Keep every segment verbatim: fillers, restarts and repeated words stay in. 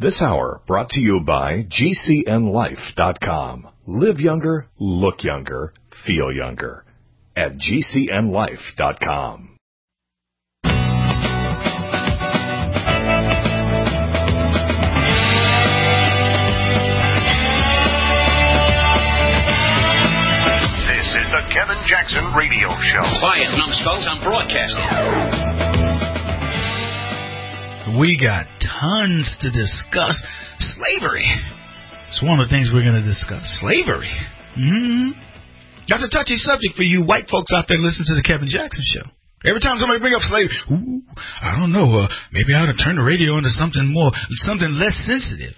This hour brought to you by G C N life dot com. Live younger, look younger, feel younger at G C N life dot com. This is the Kevin Jackson Radio Show. Quiet, numbskulls, I'm broadcasting. We got tons to discuss. Slavery. It's one of the things we're going to discuss. Slavery. Mm-hmm. That's a touchy subject for you white folks out there listening to the Kevin Jackson Show. Every time somebody bring up slavery, ooh, I don't know, uh, maybe I ought to turn the radio into something more, something less sensitive.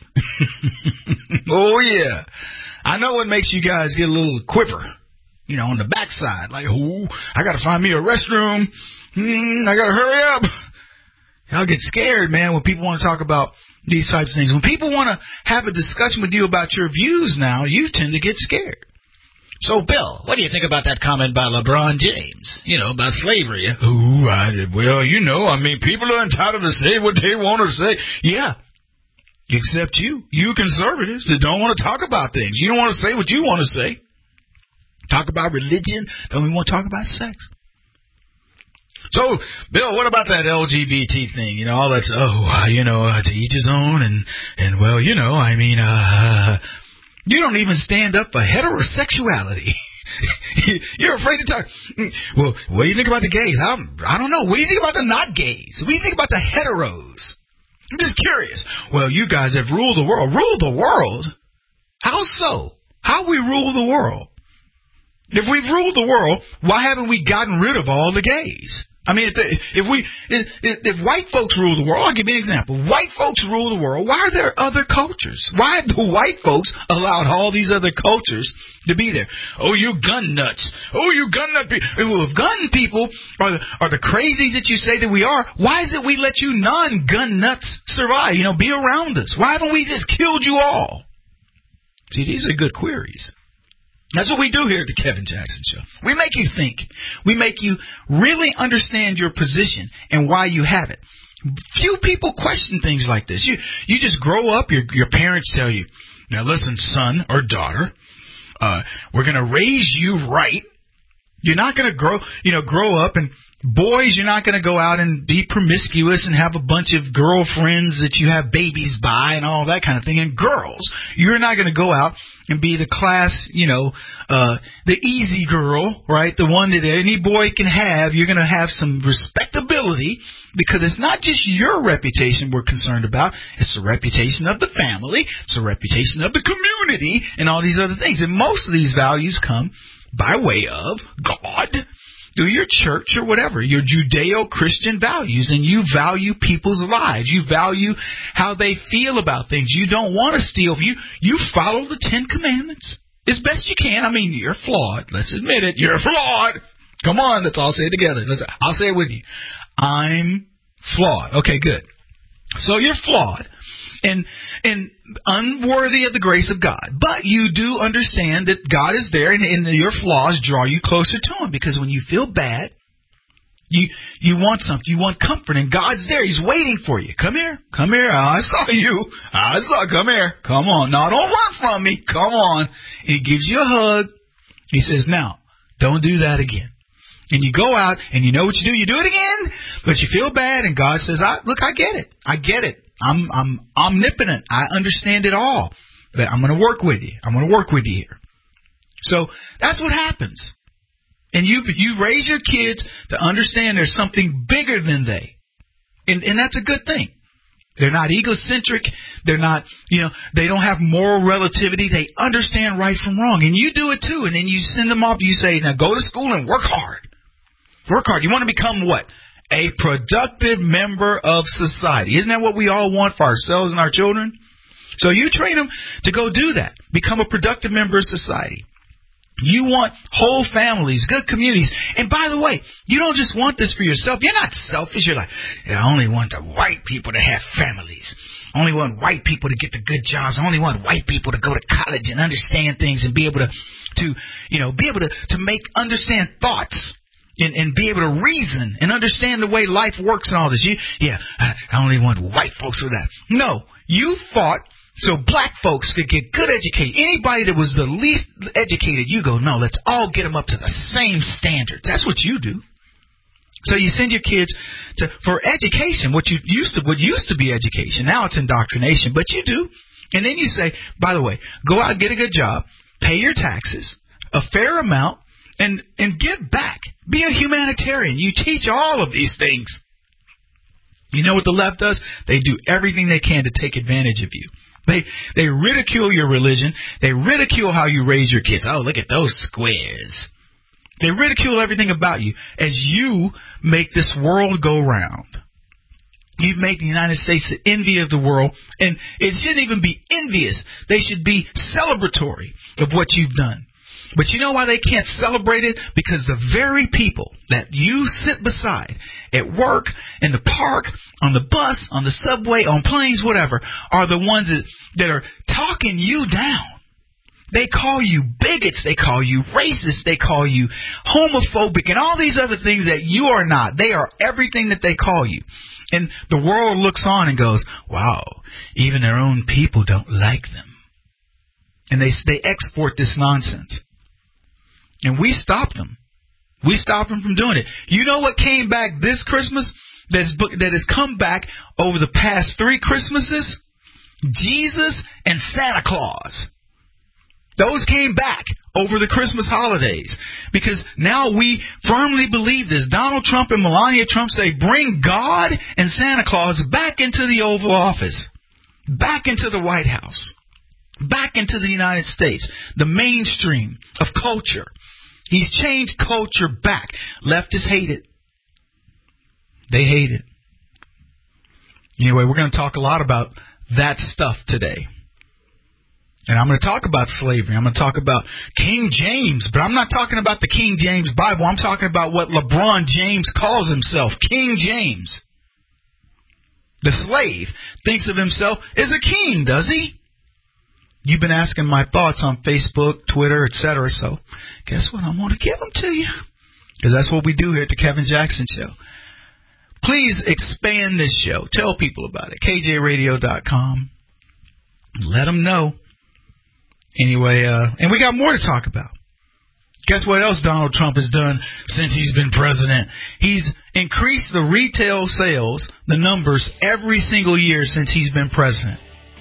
Oh, yeah. I know it makes you guys get a little quiver, you know, on the backside. Like, ooh, I got to find me a restroom. Mm, I got to hurry up. Y'all get scared, man, when people want to talk about these types of things. When people want to have a discussion with you about your views now, you tend to get scared. So, Bill, what do you think about that comment by LeBron James, you know, about slavery? Ooh, I, well, you know, I mean, people are entitled to say what they want to say. Yeah, except you. You conservatives that don't want to talk about things. You don't want to say what you want to say. Talk about religion, don't even want to talk about sex. So, Bill, what about that L G B T thing? You know, all that's, oh, you know, uh, to each his own. And, and well, you know, I mean, uh, you don't even stand up for heterosexuality. You're afraid to talk. Well, what do you think about the gays? I'm, I don't know. What do you think about the not gays? What do you think about the heteros? I'm just curious. Well, you guys have ruled the world. Ruled the world? How so? How we rule the world? If we've ruled the world, why haven't we gotten rid of all the gays? I mean, if, the, if we, if, if white folks rule the world, I'll give you an example. White folks rule the world. Why are there other cultures? Why have the white folks allowed all these other cultures to be there? Oh, you gun nuts. Oh, you gun nut people. Well, if gun people are the, are the crazies that you say that we are, why is it we let you non-gun nuts survive, you know, be around us? Why haven't we just killed you all? See, these are good queries. That's what we do here at the Kevin Jackson Show. We make you think. We make you really understand your position and why you have it. Few people question things like this. You you just grow up, your your parents tell you, now listen, son or daughter, uh, we're going to raise you right. You're not going to grow, you know, grow up and boys, you're not going to go out and be promiscuous and have a bunch of girlfriends that you have babies by and all that kind of thing. And girls, you're not going to go out and be the class, you know, uh, the easy girl, right? The one that any boy can have. You're going to have some respectability because it's not just your reputation we're concerned about. It's the reputation of the family. It's the reputation of the community and all these other things. And most of these values come by way of God, through your church or whatever, your Judeo-Christian values, and you value people's lives. You value how they feel about things. You don't want to steal. You you follow the Ten Commandments as best you can. I mean, you're flawed. Let's admit it. You're flawed. Come on, let's all say it together. Let's, I'll say it with you. I'm flawed. Okay, good. So you're flawed and and unworthy of the grace of God. But you do understand that God is there, and, and your flaws draw you closer to Him. Because when you feel bad, you you want something. You want comfort, and God's there. He's waiting for you. Come here. Come here. I saw you. I saw. Come here. Come on. Now, don't run from me. Come on. And He gives you a hug. He says, now, don't do that again. And you go out, and you know what you do. You do it again, but you feel bad, and God says, I, look, I get it. I get it. I'm I'm omnipotent. I understand it all. But I'm going to work with you. I'm going to work with you here. So that's what happens. And you you raise your kids to understand there's something bigger than they. And and that's a good thing. They're not egocentric. They're not, you know, they don't have moral relativity. They understand right from wrong. And you do it too. And then you send them off. You say, now go to school and work hard. Work hard. You want to become what? A productive member of society. Isn't that what we all want for ourselves and our children? So you train them to go do that. Become a productive member of society. You want whole families, good communities. And by the way, you don't just want this for yourself. You're not selfish. You're like, I only want the white people to have families. I only want white people to get the good jobs. I only want white people to go to college and understand things and be able to, to you know, be able to, to make understand thoughts. and, and be able to reason and understand the way life works and all this. You, yeah, I, I only want white folks with that. No, you fought so black folks could get good education. Anybody that was the least educated, you go, no, let's all get them up to the same standards. That's what you do. So you send your kids to for education, what you used to what used to be education. Now it's indoctrination, but you do. And then you say, by the way, go out and get a good job, pay your taxes, a fair amount, and and give back. Be a humanitarian. You teach all of these things. You know what the left does? They do everything they can to take advantage of you. They they ridicule your religion. They ridicule how you raise your kids. Oh, look at those squares. They ridicule everything about you as you make this world go round. You make the United States the envy of the world, and it shouldn't even be envious. They should be celebratory of what you've done. But you know why they can't celebrate it? Because the very people that you sit beside at work, in the park, on the bus, on the subway, on planes, whatever, are the ones that, that are talking you down. They call you bigots. They call you racist. They call you homophobic and all these other things that you are not. They are everything that they call you. And the world looks on and goes, wow, even their own people don't like them. And they they export this nonsense. And we stopped them. We stopped them from doing it. You know what came back this Christmas that's, that has come back over the past three Christmases? Jesus and Santa Claus. Those came back over the Christmas holidays because now we firmly believe this. Donald Trump and Melania Trump say bring God and Santa Claus back into the Oval Office, back into the White House, back into the United States, the mainstream of culture. He's changed culture back. Leftists hate it. They hate it. Anyway, we're going to talk a lot about that stuff today. And I'm going to talk about slavery. I'm going to talk about King James, but I'm not talking about the King James Bible. I'm talking about what LeBron James calls himself, King James. The slave thinks of himself as a king, does he? You've been asking my thoughts on Facebook, Twitter, et cetera. So guess what? I'm going to give them to you because that's what we do here at the Kevin Jackson Show. Please expand this show. Tell people about it. K J radio dot com. Let them know. Anyway, uh, and we got more to talk about. Guess what else Donald Trump has done since he's been president? He's increased the retail sales, the numbers, every single year since he's been president.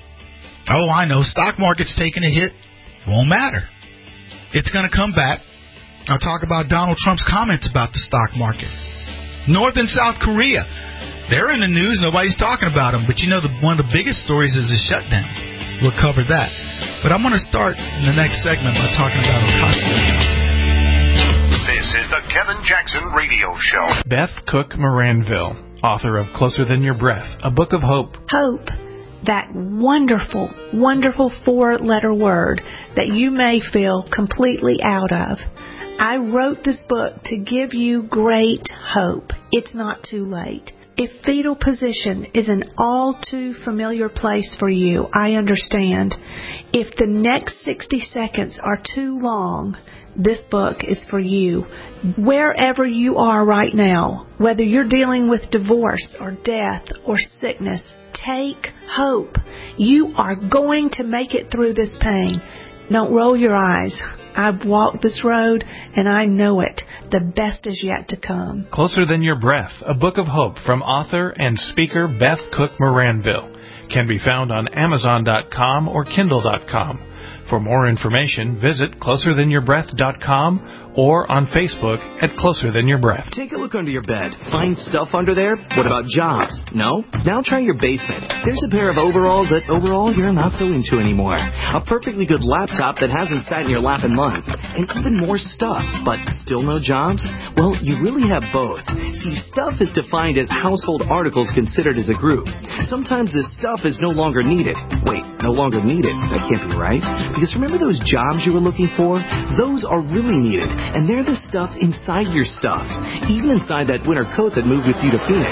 Oh, I know. Stock market's taking a hit. Won't matter. It's going to come back. I'll talk about Donald Trump's comments about the stock market. North and South Korea, they're in the news. Nobody's talking about them. But you know, the, one of the biggest stories is the shutdown. We'll cover that. But I'm going to start in the next segment by talking about Ocasio-Cortez. This is the Kevin Jackson Radio Show. Beth Cook Moranville, author of Closer Than Your Breath, a book of hope. Hope, that wonderful, wonderful four-letter word that you may feel completely out of. I wrote this book to give you great hope. It's not too late. If fetal position is an all too familiar place for you, I understand. If the next sixty seconds are too long, this book is for you. Wherever you are right now, whether you're dealing with divorce or death or sickness, take hope. You are going to make it through this pain. Don't roll your eyes. I've walked this road, and I know it. The best is yet to come. Closer Than Your Breath, a book of hope from author and speaker Beth Cook Moranville. Can be found on Amazon dot com or Kindle dot com. For more information, visit closer than your breath dot com or on Facebook at Closer Than Your Breath. Take a look under your bed. Find stuff under there? What about jobs? No? Now try your basement. There's a pair of overalls that overall you're not so into anymore. A perfectly good laptop that hasn't sat in your lap in months. And even more stuff, but still no jobs? Well, you really have both. See, stuff is defined as household articles considered as a group. Sometimes this stuff is no longer needed. Wait, no longer needed? That can't be right. Because remember those jobs you were looking for? Those are really needed. And they're the stuff inside your stuff, even inside that winter coat that moved with you to Phoenix.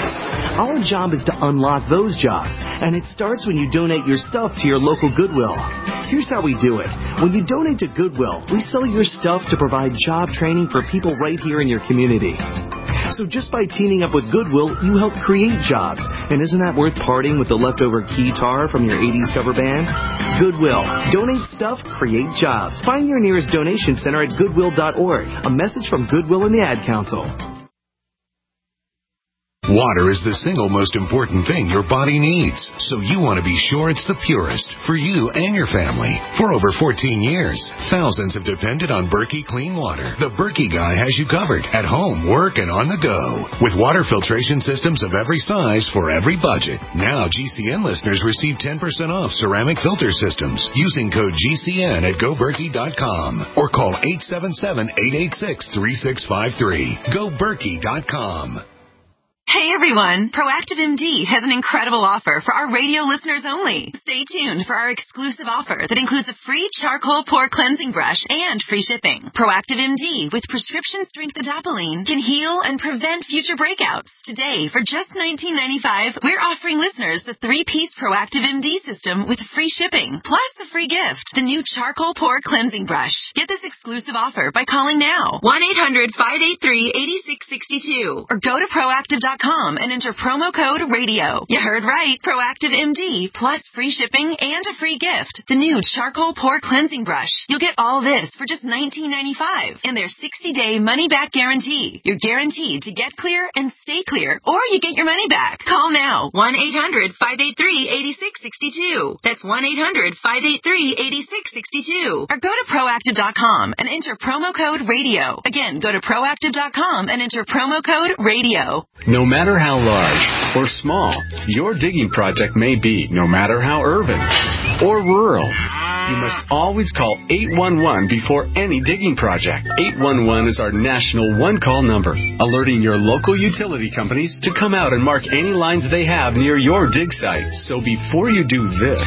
Our job is to unlock those jobs, and it starts when you donate your stuff to your local Goodwill. Here's how we do it. When you donate to Goodwill, we sell your stuff to provide job training for people right here in your community. So just by teaming up with Goodwill, you help create jobs. And isn't that worth parting with the leftover keytar from your eighties cover band? Goodwill. Donate stuff, create jobs. Find your nearest donation center at goodwill dot org. A message from Goodwill and the Ad Council. Water is the single most important thing your body needs, so you want to be sure it's the purest for you and your family. For over fourteen years, thousands have depended on Berkey Clean Water. The Berkey guy has you covered at home, work, and on the go. With water filtration systems of every size for every budget. Now G C N listeners receive ten percent off ceramic filter systems using code G C N at go berkey dot com or call eight seven seven, eight eight six, three six five three. go berkey dot com. Hey everyone, Proactive M D has an incredible offer for our radio listeners only. Stay tuned for our exclusive offer that includes a free charcoal pore cleansing brush and free shipping. Proactive M D with prescription strength adapalene can heal and prevent future breakouts. Today, for just nineteen ninety-five dollars, we're offering listeners the three-piece Proactive M D system with free shipping, plus a free gift, the new charcoal pore cleansing brush. Get this exclusive offer by calling now, one eight hundred, five eight three, eight six six two, or go to proactive dot com and enter promo code radio. You heard right. Proactive M D plus free shipping and a free gift. The new charcoal pore cleansing brush. You'll get all this for just nineteen ninety-five dollars and their sixty-day money-back guarantee. You're guaranteed to get clear and stay clear, or you get your money back. Call now. one eight hundred, five eight three, eight six six two. That's one eight hundred, five eight three, eight six six two. Or go to proactive dot com and enter promo code radio. Again, go to proactive dot com and enter promo code radio. No matter how large or small your digging project may be, no matter how urban or rural, you must always call eight one one before any digging project. eight one one is our national one-call number, alerting your local utility companies to come out and mark any lines they have near your dig site. So before you do this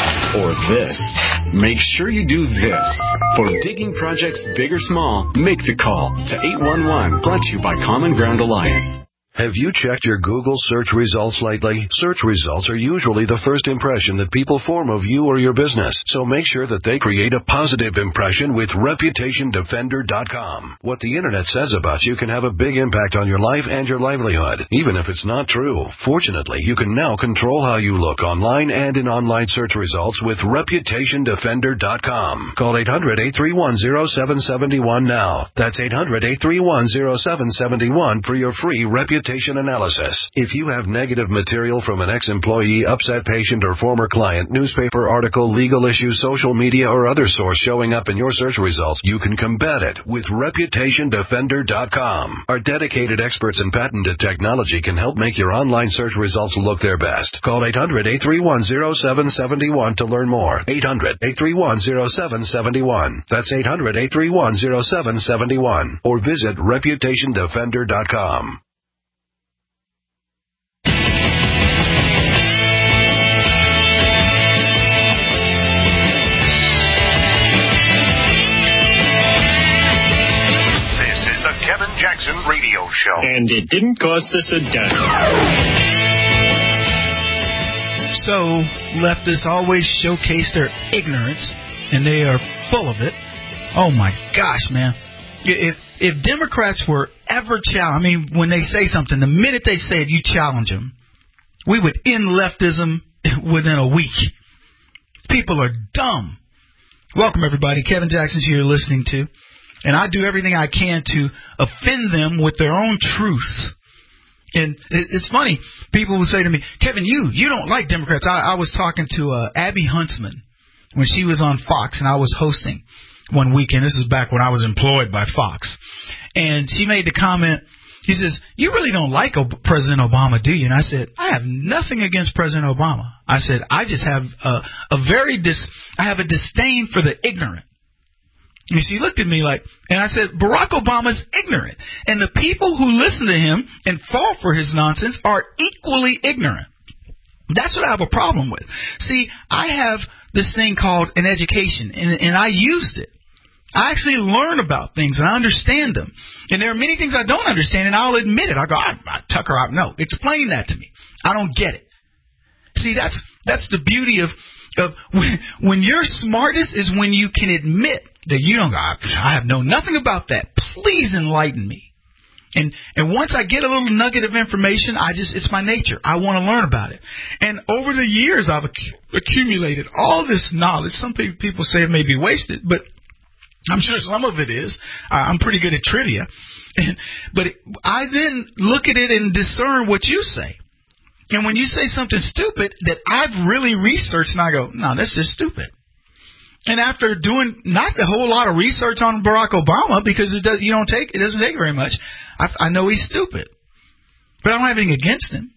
or this, make sure you do this. For digging projects big or small, make the call to eight one one, brought to you by Common Ground Alliance. Have you checked your Google search results lately? Search results are usually the first impression that people form of you or your business, so make sure that they create a positive impression with reputation defender dot com. What the internet says about you can have a big impact on your life and your livelihood, even if it's not true. Fortunately, you can now control how you look online and in online search results with reputation defender dot com. Call eight hundred, eight three one, zero seven seven one now. That's eight hundred, eight three one, zero seven seven one for your free reputation analysis. If you have negative material from an ex-employee, upset patient, or former client, newspaper article, legal issue, social media, or other source showing up in your search results, you can combat it with reputation defender dot com. Our dedicated experts in patented technology can help make your online search results look their best. Call eight hundred, eight three one, zero seven seven one to learn more. eight hundred, eight three one, zero seven seven one. That's eight hundred, eight three one, zero seven seven one. Or visit reputation defender dot com. Kevin Jackson Radio Show. And it didn't cost us a dime. So, leftists always showcase their ignorance, and they are full of it. Oh my gosh, man. If if Democrats were ever challenged, I mean, when they say something, the minute they say it, you challenge them. We would end leftism within a week. People are dumb. Welcome, everybody. Kevin Jackson's here listening to. And I do everything I can to offend them with their own truths. And it's funny. People will say to me, Kevin, you you don't like Democrats. I, I was talking to uh, Abby Huntsman when she was on Fox, and I was hosting one weekend. This is back when I was employed by Fox. And she made the comment, she says, you really don't like Ob- President Obama, do you? And I said, I have nothing against President Obama. I said, I just have a, a very dis- I have a disdain for the ignorant. And she looked at me like, and I said, Barack Obama's ignorant. And the people who listen to him and fall for his nonsense are equally ignorant. That's what I have a problem with. See, I have this thing called an education, and, and I used it. I actually learn about things and I understand them. And there are many things I don't understand, and I'll admit it. I go, I, I, Tucker, I, no, explain that to me. I don't get it. See, that's that's the beauty of of when, when you're smartest is when you can admit that you don't go, I have known nothing about that. Please enlighten me. And and once I get a little nugget of information, I just it's my nature. I want to learn about it. And over the years, I've ac- accumulated all this knowledge. Some people say it may be wasted, but I'm sure some of it is. Uh, I'm pretty good at trivia. And, but it, I then look at it and discern what you say. And when you say something stupid that I've really researched, and I go, no, that's just stupid. And after doing not a whole lot of research on Barack Obama, because it does, you don't take it doesn't take very much, I, I know he's stupid. But I don't have anything against him.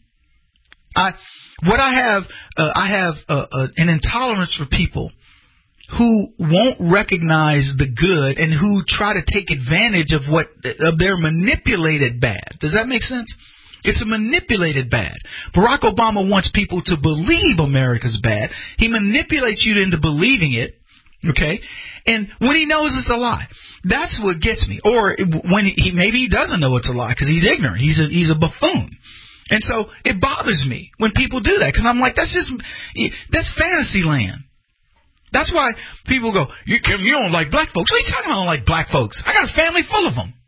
I what I have uh, I have uh, uh, an intolerance for people who won't recognize the good and who try to take advantage of what of their manipulated bad. Does that make sense? It's a manipulated bad. Barack Obama wants people to believe America's bad. He manipulates you into believing it. Okay, and when he knows it's a lie, that's what gets me. Or when he maybe he doesn't know it's a lie because he's ignorant. He's a he's a buffoon, and so it bothers me when people do that because I'm like, that's just that's fantasy land. That's why people go, you, you don't like black folks. What are you talking about? I don't like black folks. I got a family full of them.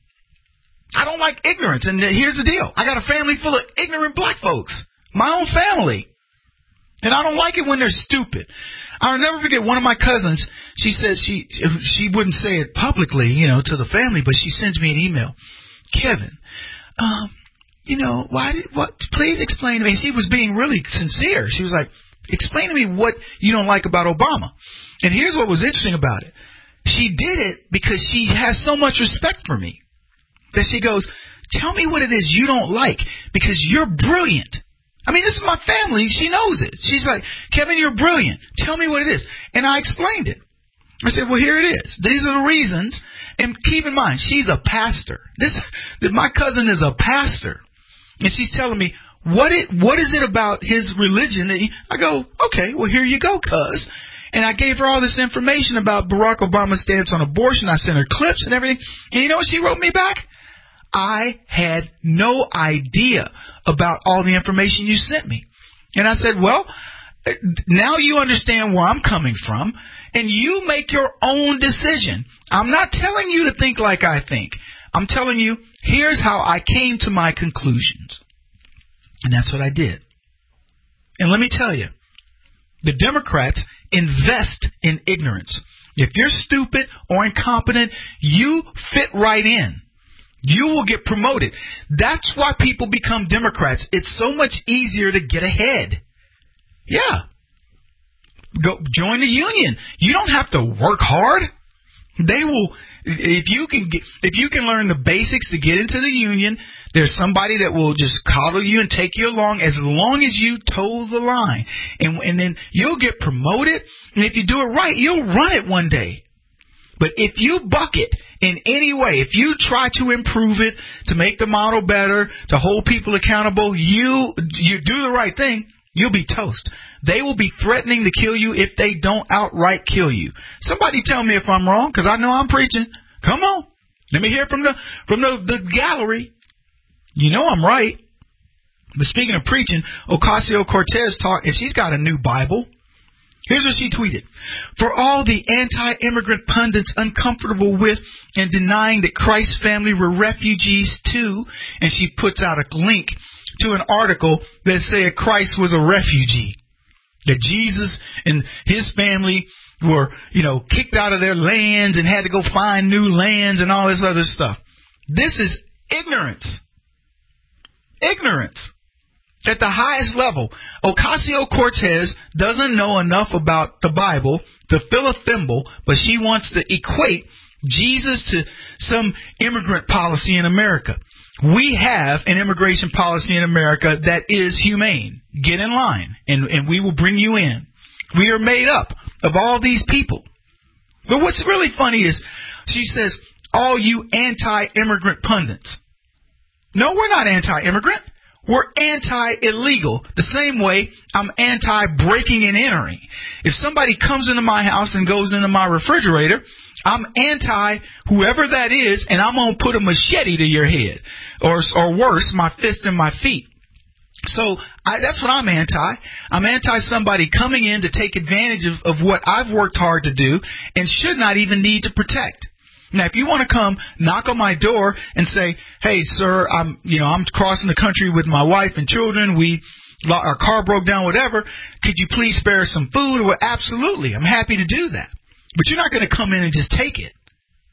I don't like ignorance, and here's the deal: I got a family full of ignorant black folks, my own family, and I don't like it when they're stupid. I'll never forget one of my cousins. She said she she wouldn't say it publicly, you know, to the family, but she sends me an email. Kevin, um, you know, why did what? Please explain to me. She was being really sincere. She was like, explain to me what you don't like about Obama. And here's what was interesting about it. She did it because she has so much respect for me that she goes, tell me what it is you don't like because you're brilliant. I mean, this is my family. She knows it. She's like, Kevin, you're brilliant. Tell me what it is. And I explained it. I said, well, here it is. These are the reasons. And keep in mind, she's a pastor. This, my cousin is a pastor. And she's telling me, what it, what is it about his religion that he, I go, okay, well, here you go, cuz. And I gave her all this information about Barack Obama's stance on abortion. I sent her clips and everything. And you know what she wrote me back? I had no idea about all the information you sent me. And I said, well, now you understand where I'm coming from, and you make your own decision. I'm not telling you to think like I think. I'm telling you, here's how I came to my conclusions. And that's what I did. And let me tell you, the Democrats invest in ignorance. If you're stupid or incompetent, you fit right in. You will get promoted. That's why people become Democrats. It's so much easier to get ahead. Yeah. Go join the union. You don't have to work hard. They will, if you can get, if you can learn the basics to get into the union, there's somebody that will just coddle you and take you along as long as you toe the line. And, and then you'll get promoted. And if you do it right, you'll run it one day. But if you buck it in any way, if you try to improve it, to make the model better, to hold people accountable, you you do the right thing, you'll be toast. They will be threatening to kill you if they don't outright kill you. Somebody tell me if I'm wrong, because I know I'm preaching. Come on. Let me hear from the from the, the gallery. You know I'm right. But speaking of preaching, Ocasio-Cortez talked, and she's got a new Bible. Here's what she tweeted. For all the anti-immigrant pundits uncomfortable with and denying that Christ's family were refugees too, and she puts out a link to an article that said Christ was a refugee. That Jesus and his family were, you know, kicked out of their lands and had to go find new lands and all this other stuff. This is ignorance. Ignorance. At the highest level, Ocasio-Cortez doesn't know enough about the Bible to fill a thimble, but she wants to equate Jesus to some immigrant policy in America. We have an immigration policy in America that is humane. Get in line, and, and we will bring you in. We are made up of all these people. But what's really funny is she says, all you anti-immigrant pundits. No, we're not anti-immigrant. We're anti-illegal. The same way I'm anti-breaking and entering. If somebody comes into my house and goes into my refrigerator, I'm anti whoever that is, and I'm going to put a machete to your head. Or, or worse, my fist in my feet. So I, that's what I'm anti. I'm anti somebody coming in to take advantage of, of what I've worked hard to do and should not even need to protect. Now, if you want to come knock on my door and say, "Hey, sir, I'm, you know, I'm crossing the country with my wife and children. We, our car broke down, whatever. Could you please spare us some food?" Well, absolutely, I'm happy to do that. But you're not going to come in and just take it.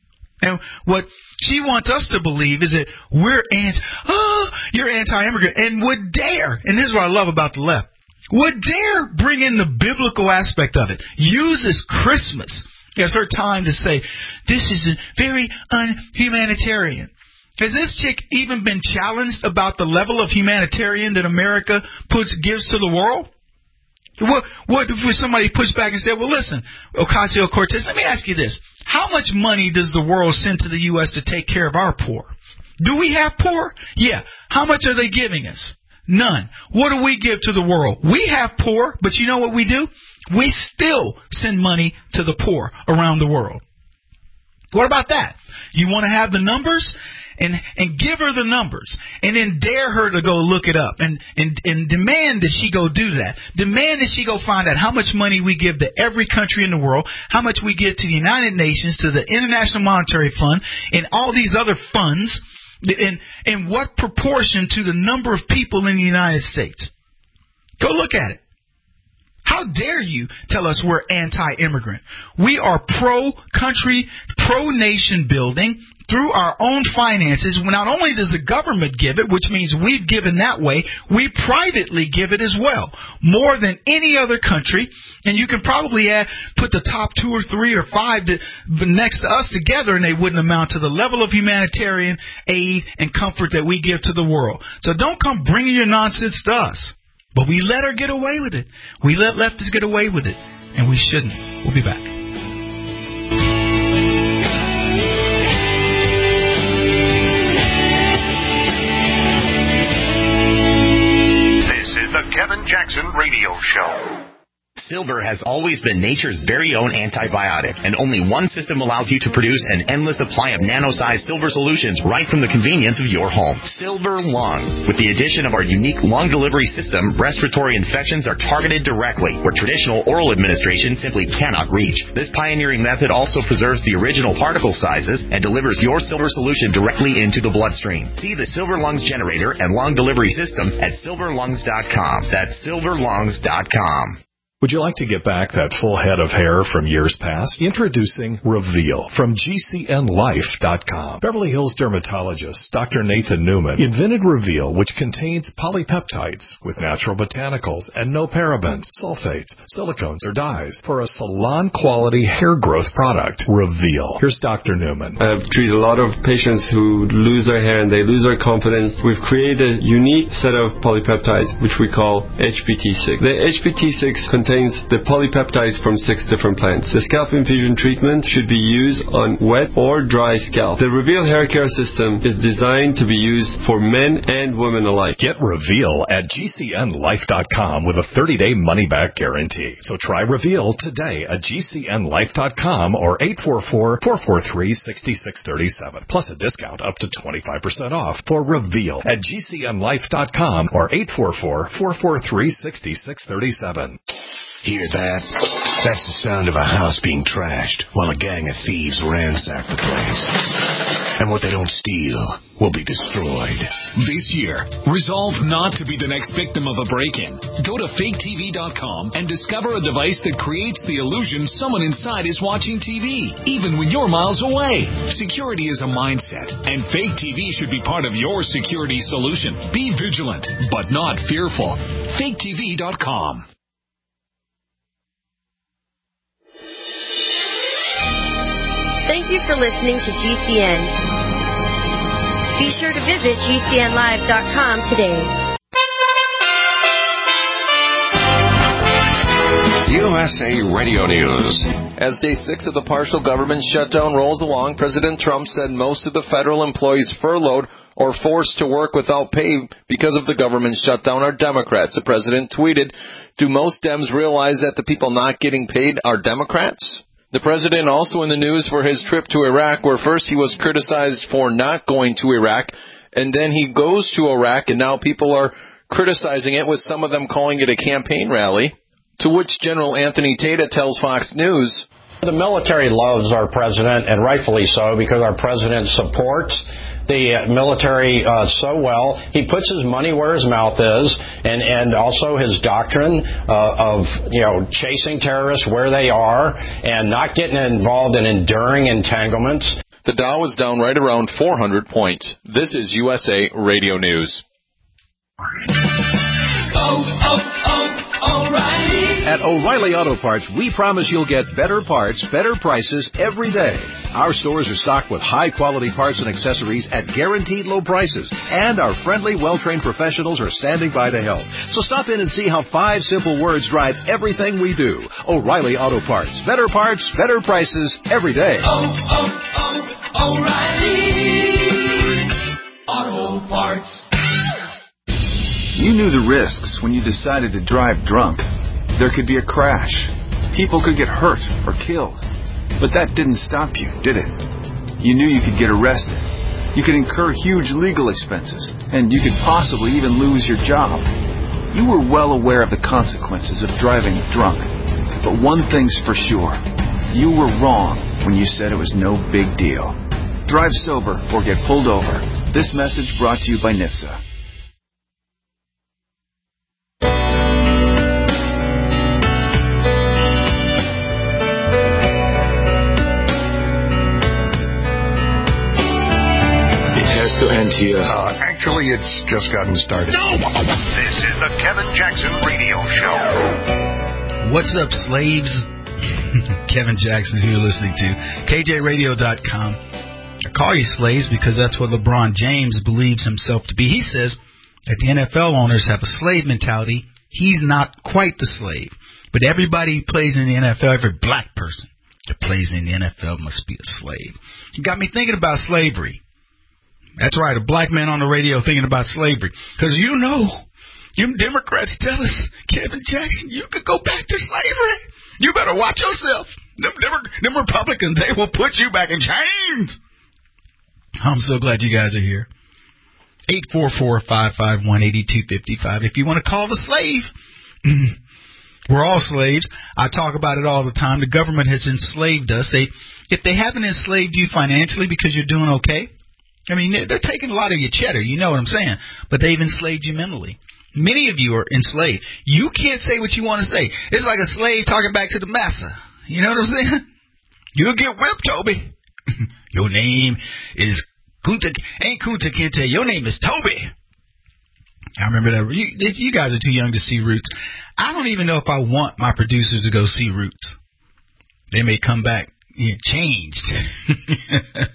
And what she wants us to believe is that we're anti, oh, you're anti-immigrant, and would dare, and this is what I love about the left, would dare bring in the biblical aspect of it. Uses Christmas as her time to say, this is very unhumanitarian. Has this chick even been challenged about the level of humanitarian that America puts gives to the world? What, what if somebody pushed back and said, well, listen, Ocasio-Cortez, let me ask you this. How much money does the world send to the U S to take care of our poor? Do we have poor? Yeah. How much are they giving us? None. What do we give to the world? We have poor, but you know what we do? We still send money to the poor around the world. What about that? You want to have the numbers? And and give her the numbers, and then dare her to go look it up, and, and, and demand that she go do that. Demand that she go find out how much money we give to every country in the world, how much we give to the United Nations, to the International Monetary Fund, and all these other funds, and, and what proportion to the number of people in the United States. Go look at it. How dare you tell us we're anti-immigrant? We are pro-country, pro-nation building through our own finances. Not only does the government give it, which means we've given that way, we privately give it as well, more than any other country. And you can probably add, put the top two or three or five to, next to us together, and they wouldn't amount to the level of humanitarian aid and comfort that we give to the world. So don't come bringing your nonsense to us. But we let her get away with it. We let leftists get away with it. And we shouldn't. We'll be back. This is the Kevin Jackson Radio Show. Silver has always been nature's very own antibiotic, and only one system allows you to produce an endless supply of nano-sized silver solutions right from the convenience of your home. Silver Lungs. With the addition of our unique lung delivery system, respiratory infections are targeted directly, where traditional oral administration simply cannot reach. This pioneering method also preserves the original particle sizes and delivers your silver solution directly into the bloodstream. See the Silver Lungs generator and lung delivery system at silver lungs dot com. That's silver lungs dot com. Would you like to get back that full head of hair from years past? Introducing Reveal from G C N life dot com. Beverly Hills dermatologist Doctor Nathan Newman invented Reveal, which contains polypeptides with natural botanicals and no parabens, sulfates, silicones, or dyes for a salon-quality hair growth product. Reveal. Here's Doctor Newman. I've treated a lot of patients who lose their hair and they lose their confidence. We've created a unique set of polypeptides, which we call H P T six. The H P T six contains contains the polypeptides from six different plants. The scalp infusion treatment should be used on wet or dry scalp. The Reveal hair care system is designed to be used for men and women alike. Get Reveal at G C N life dot com with a thirty-day money-back guarantee. So try Reveal today at G C N life dot com or eight four four, four four three, six six three seven. Plus a discount up to twenty-five percent off for Reveal at G C N life dot com or eight four four, four four three, six six three seven. Hear that? That's the sound of a house being trashed while a gang of thieves ransack the place. And what they don't steal will be destroyed. This year, resolve not to be the next victim of a break-in. Go to fake T V dot com and discover a device that creates the illusion someone inside is watching T V, even when you're miles away. Security is a mindset, and Fake T V should be part of your security solution. Be vigilant, but not fearful. fake T V dot com. Thank you for listening to G C N. Be sure to visit G C N live dot com today. U S A Radio News. As day six of the partial government shutdown rolls along, President Trump said most of the federal employees furloughed or forced to work without pay because of the government shutdown are Democrats. The president tweeted, "Do most Dems realize that the people not getting paid are Democrats?" The president also in the news for his trip to Iraq, where first he was criticized for not going to Iraq, and then he goes to Iraq, and now people are criticizing it, with some of them calling it a campaign rally. To which General Anthony Tata tells Fox News, "The military loves our president, and rightfully so, because our president supports the military uh, so well. He puts his money where his mouth is, and, and also his doctrine uh, of, you know, chasing terrorists where they are and not getting involved in enduring entanglements." The Dow is down right around four hundred points. This is U S A Radio News. Oh, oh, oh, O'Reilly. At O'Reilly Auto Parts, we promise you'll get better parts, better prices every day. Our stores are stocked with high-quality parts and accessories at guaranteed low prices, and our friendly, well-trained professionals are standing by to help. So stop in and see how five simple words drive everything we do. O'Reilly Auto Parts. Better parts, better prices every day. Oh, oh, oh, O'Reilly Auto Parts. You knew the risks when you decided to drive drunk. There could be a crash. People could get hurt or killed. But that didn't stop you, did it? You knew you could get arrested. You could incur huge legal expenses, and you could possibly even lose your job. You were well aware of the consequences of driving drunk. But one thing's for sure. You were wrong when you said it was no big deal. Drive sober or get pulled over. This message brought to you by N H T S A. To end here. Uh, actually, it's just gotten started. No! This is the Kevin Jackson Radio Show. What's up, slaves? Kevin Jackson, who you're listening to. K J radio dot com. I call you slaves because that's what LeBron James believes himself to be. He says that the N F L owners have a slave mentality. He's not quite the slave. But everybody who plays in the N F L, every black person that plays in the N F L must be a slave. It got me thinking about slavery. That's right, a black man on the radio thinking about slavery. Because you know, you Democrats tell us, Kevin Jackson, you could go back to slavery. You better watch yourself. Them, them, them Republicans, they will put you back in chains. I'm so glad you guys are here. eight four four, five five one, eight two five five. If you want to call the slave, we're all slaves. I talk about it all the time. The government has enslaved us. They, if they haven't enslaved you financially because you're doing okay, I mean, they're taking a lot of your cheddar, you know what I'm saying, but they've enslaved you mentally. Many of you are enslaved. You can't say what you want to say. It's like a slave talking back to the master. You know what I'm saying? You'll get whipped, Toby. Your name is Kunta, ain't Kunta Kinte. Your name is Toby. I remember that. You, you guys are too young to see Roots. I don't even know if I want my producers to go see Roots. They may come back yeah, changed.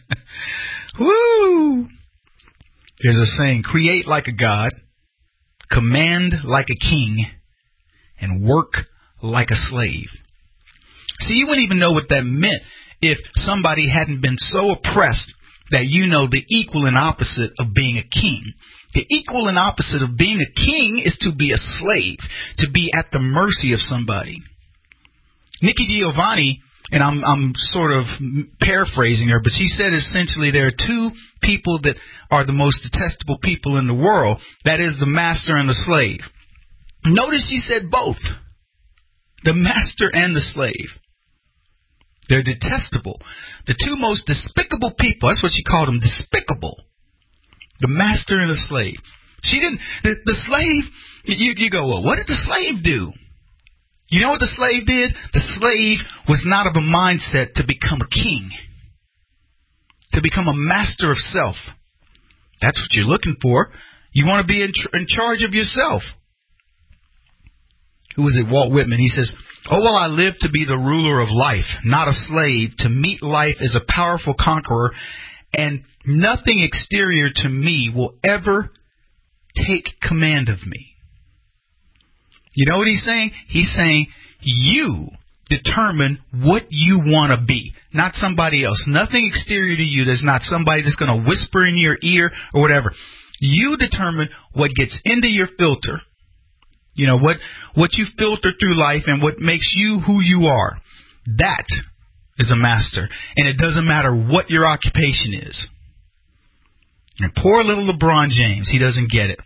Woo! There's a saying, create like a god, command like a king, and work like a slave. See, you wouldn't even know what that meant if somebody hadn't been so oppressed that you know the equal and opposite of being a king. The equal and opposite of being a king is to be a slave, to be at the mercy of somebody. Nikki Giovanni, and I'm, I'm sort of paraphrasing her, but she said essentially there are two people that are the most detestable people in the world. That is the master and the slave. Notice she said both. The master and the slave. They're detestable. The two most despicable people, that's what she called them, despicable. The master and the slave. She didn't, the, the slave, you, you go, well, what did the slave do? You know what the slave did? The slave was not of a mindset to become a king, to become a master of self. That's what you're looking for. You want to be in, tr- in charge of yourself. Who was it? Walt Whitman. He says, oh, well, I live to be the ruler of life, not a slave, to meet life as a powerful conqueror, and nothing exterior to me will ever take command of me. You know what he's saying? He's saying You determine what you want to be, not somebody else. Nothing exterior to you. There's not somebody that's going to whisper in your ear or whatever. You determine what gets into your filter. You know, what what you filter through life and what makes you who you are. That is a master. And it doesn't matter what your occupation is. And poor little LeBron James, he doesn't get it.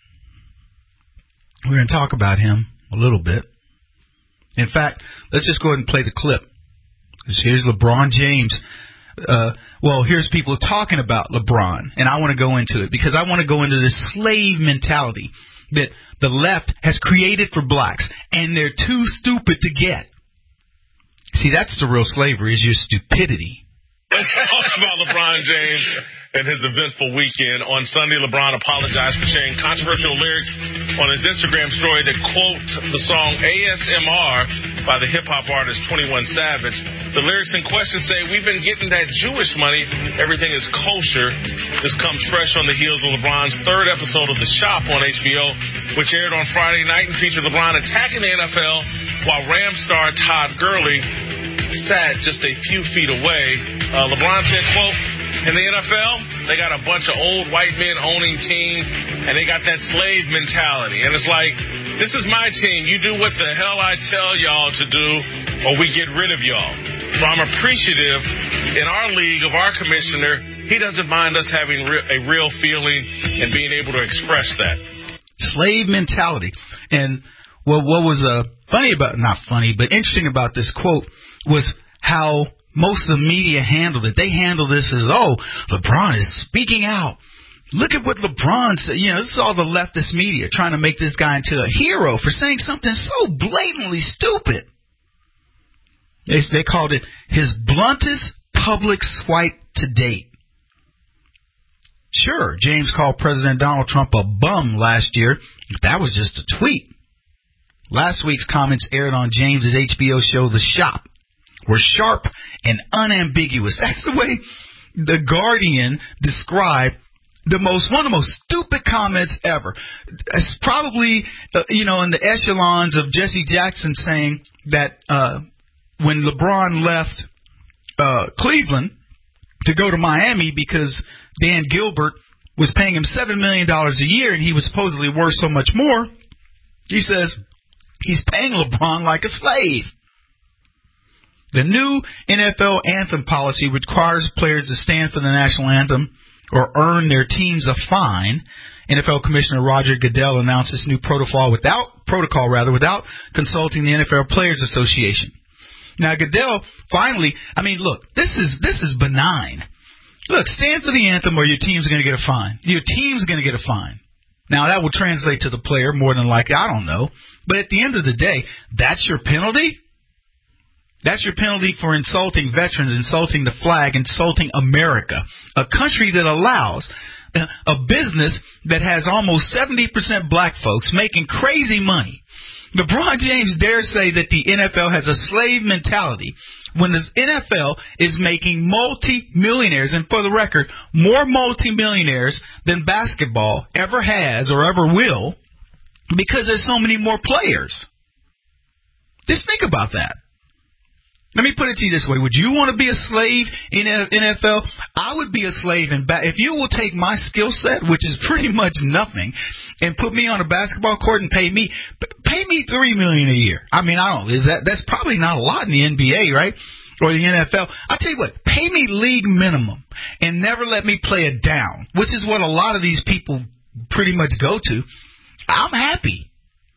We're going to talk about him a little bit. In fact, let's just go ahead and play the clip. Because here's LeBron James. Uh, well, here's people talking about LeBron. And I want to go into it because I want to go into this slave mentality that the left has created for blacks, and they're too stupid to get. See, that's the real slavery, is your stupidity. Let's talk about LeBron James and his eventful weekend. On Sunday, LeBron apologized for sharing controversial lyrics on his Instagram story that quote the song A S M R by the hip-hop artist twenty-one Savage. The lyrics in question say, "We've been getting that Jewish money. Everything is kosher." This comes fresh on the heels of LeBron's third episode of The Shop on H B O, which aired on Friday night and featured LeBron attacking the N F L while Rams star Todd Gurley sat just a few feet away. Uh, LeBron said, quote, "In the N F L, they got a bunch of old white men owning teams, and they got that slave mentality. And it's like, this is my team. You do what the hell I tell y'all to do, or we get rid of y'all. So I'm appreciative in our league of our commissioner. He doesn't mind us having re- a real feeling and being able to express that." Slave mentality. And well, what was uh, funny about, not funny, but interesting about this quote was how most of the media handled it. They handled this as, oh, LeBron is speaking out. Look at what LeBron said. You know, this is all the leftist media trying to make this guy into a hero for saying something so blatantly stupid. They, they called it his bluntest public swipe to date. Sure, James called President Donald Trump a bum last year. That was just a tweet. Last week's comments aired on James's H B O show The Shop were sharp and unambiguous. That's the way The Guardian described the most one of the most stupid comments ever. It's probably, uh, you know, in the echelons of Jesse Jackson saying that uh, when LeBron left uh, Cleveland to go to Miami because Dan Gilbert was paying him seven million dollars a year and he was supposedly worth so much more, he says he's paying LeBron like a slave. The new N F L anthem policy requires players to stand for the national anthem or earn their teams a fine. N F L Commissioner Roger Goodell announced this new protocol without protocol rather without consulting the N F L Players Association. Now Goodell finally, I mean, look, this is this is benign. Look, stand for the anthem or your team's going to get a fine. Your team's going to get a fine. Now that will translate to the player more than likely. I don't know, but at the end of the day, that's your penalty. That's your penalty for insulting veterans, insulting the flag, insulting America, a country that allows a business that has almost seventy percent black folks making crazy money. LeBron James dares say that the N F L has a slave mentality when the N F L is making multi-millionaires, and for the record, more multi-millionaires than basketball ever has or ever will because there's so many more players. Just think about that. Let me put it to you this way. Would you want to be a slave in N F L? I would be a slave in ba- if you will take my skill set, which is pretty much nothing, and put me on a basketball court and pay me pay me three million dollars a year. I mean, I don't is that that's probably not a lot in the N B A, right? Or the N F L. I'll tell you what, pay me league minimum and never let me play it down, which is what a lot of these people pretty much go to. I'm happy.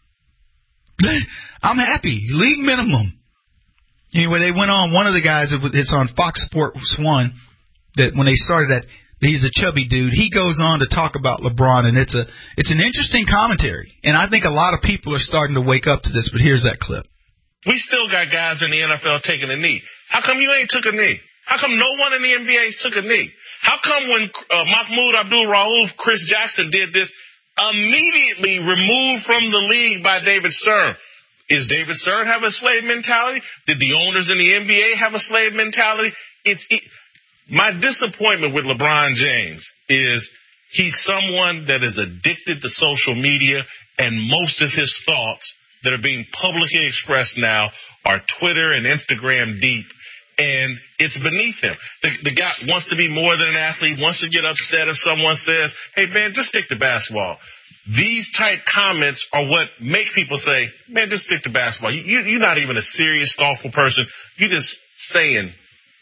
I'm happy. League minimum. Anyway, they went on, one of the guys, it's on Fox Sports one, that when they started that, he's a chubby dude, he goes on to talk about LeBron, and it's a it's an interesting commentary. And I think a lot of people are starting to wake up to this, but here's that clip. We still got guys in the N F L taking a knee. How come you ain't took a knee? How come no one in the N B A took a knee? How come when uh, Mahmoud Abdul-Rauf, Chris Jackson did this, immediately removed from the league by David Stern? Is David Stern have a slave mentality? Did the owners in the N B A have a slave mentality? It's it, my disappointment with LeBron James is he's someone that is addicted to social media, and most of his thoughts that are being publicly expressed now are Twitter and Instagram deep, and it's beneath him. The, the guy wants to be more than an athlete, wants to get upset if someone says, hey, man, just stick to basketball. These type comments are what make people say, man, just stick to basketball. You, you, you're not even a serious, thoughtful person. You're just saying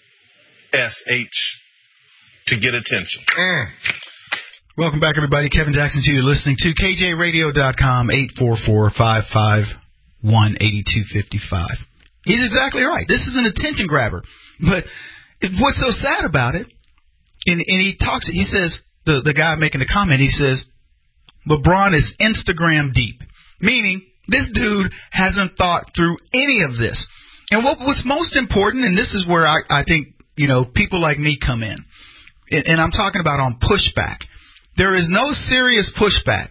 S H to get attention. Mm. Welcome back, everybody. Kevin Jackson, too. You're listening to K J radio dot com, eight four four, five five one, eight two five five. He's exactly right. This is an attention grabber. But what's so sad about it, and, and he talks, he says, the, the guy making the comment, he says, LeBron is Instagram deep, meaning this dude hasn't thought through any of this. And what what's most important, and this is where I, I think, you know, people like me come in, and, and I'm talking about on pushback. There is no serious pushback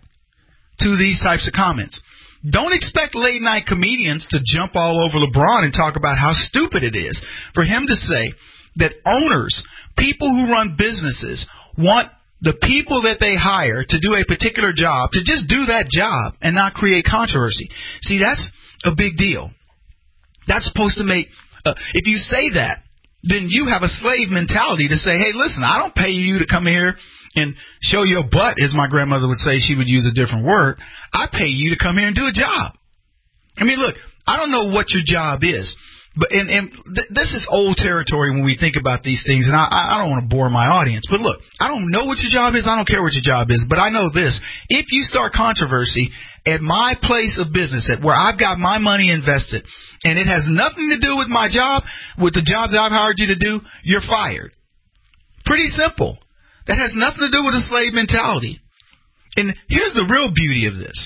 to these types of comments. Don't expect late-night comedians to jump all over LeBron and talk about how stupid it is for him to say that owners, people who run businesses, want the people that they hire to do a particular job to just do that job and not create controversy. See, that's a big deal. That's supposed to make, uh, if you say that, then you have a slave mentality to say, hey, listen, I don't pay you to come here and show your butt, as my grandmother would say. She would use a different word. I pay you to come here and do a job. I mean, look, I don't know what your job is, but and, and th- this is old territory when we think about these things, and I, I don't want to bore my audience. But look, I don't know what your job is. I don't care what your job is, but I know this. If you start controversy at my place of business, at where I've got my money invested, and it has nothing to do with my job, with the job that I've hired you to do, you're fired. Pretty simple. That has nothing to do with a slave mentality. And here's the real beauty of this.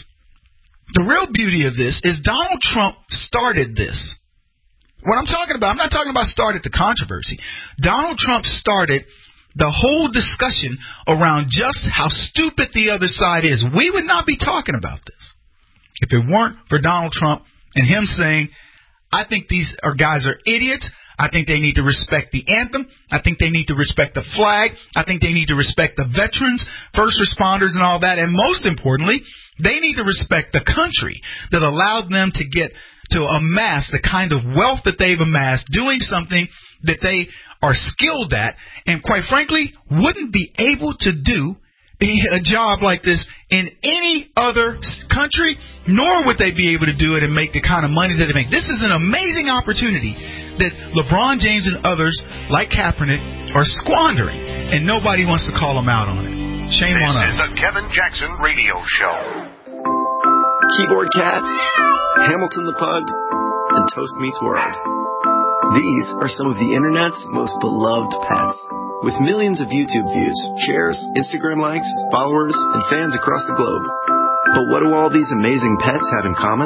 The real beauty of this is Donald Trump started this. What I'm talking about, I'm not talking about started the controversy. Donald Trump started the whole discussion around just how stupid the other side is. We would not be talking about this if it weren't for Donald Trump and him saying, I think these are guys are idiots. I think they need to respect the anthem. I think they need to respect the flag. I think they need to respect the veterans, first responders, and all that. And most importantly, they need to respect the country that allowed them to get to amass the kind of wealth that they've amassed doing something that they are skilled at and, quite frankly, wouldn't be able to do a job like this in any other country, nor would they be able to do it and make the kind of money that they make. This is an amazing opportunity that LeBron James and others like Kaepernick are squandering, and nobody wants to call them out on it. Shame this on us. This is the Kevin Jackson Radio Show. Keyboard Cat, Hamilton the Pug, and Toast Meets World. These are some of the Internet's most beloved pets. With millions of YouTube views, shares, Instagram likes, followers, and fans across the globe. But what do all these amazing pets have in common?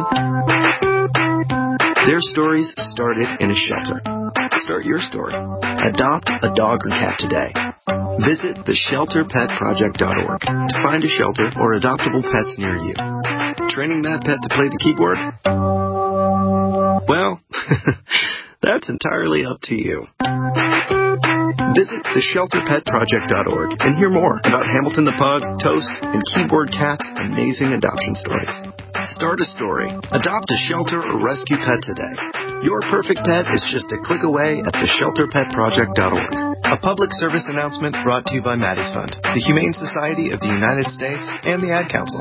Their stories started in a shelter. Start your story. Adopt a dog or cat today. Visit the shelter pet project dot org to find a shelter or adoptable pets near you. Training that pet to play the keyboard? Well, that's entirely up to you. Visit the shelter pet project dot org and hear more about Hamilton the Pug, Toast, and Keyboard Cat's amazing adoption stories. Start a story. Adopt a shelter or rescue pet today. Your perfect pet is just a click away at the shelter pet project dot org. A public service announcement brought to you by Maddie's Fund, the Humane Society of the United States, and the Ad Council.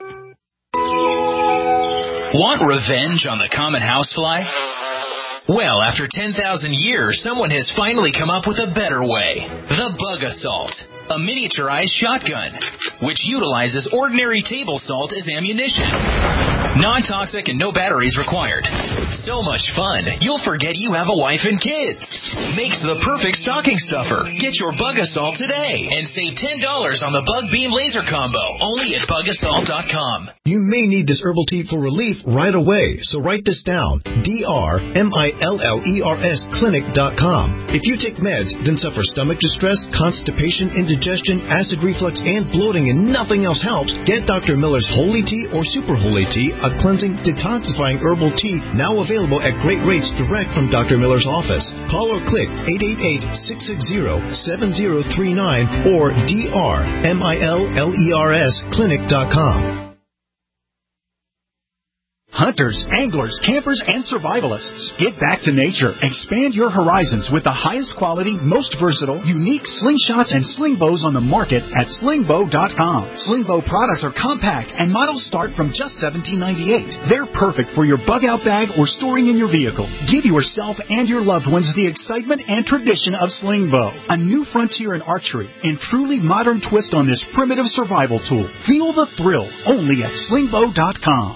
Want revenge on the common housefly? Well, after ten thousand years, someone has finally come up with a better way. The Bug Assault, a miniaturized shotgun, which utilizes ordinary table salt as ammunition. Non-toxic and no batteries required. So much fun, you'll forget you have a wife and kids. Makes the perfect stocking stuffer. Get your Bug Assault today and save ten dollars on the Bug Beam Laser Combo, only at bug assault dot com. You may need this herbal tea for relief right away, so write this down. D R M I L L E R S clinic dot com. If you take meds, then suffer stomach distress, constipation, indigestion, acid reflux, and bloating, and nothing else helps, get Doctor Miller's Holy Tea or Super Holy Tea, a cleansing, detoxifying herbal tea now available at great rates direct from Doctor Miller's office. Call or click eight eight eight, six six zero, seven zero three nine or D R M I L L E R S clinic dot com. Hunters, anglers, campers, and survivalists. Get back to nature. Expand your horizons with the highest quality, most versatile, unique slingshots and sling bows on the market at sling bow dot com. Sling bow products are compact and models start from just seventeen ninety-eight. They're perfect for your bug out bag or storing in your vehicle. Give yourself and your loved ones the excitement and tradition of sling bow. A new frontier in archery and truly modern twist on this primitive survival tool. Feel the thrill only at sling bow dot com.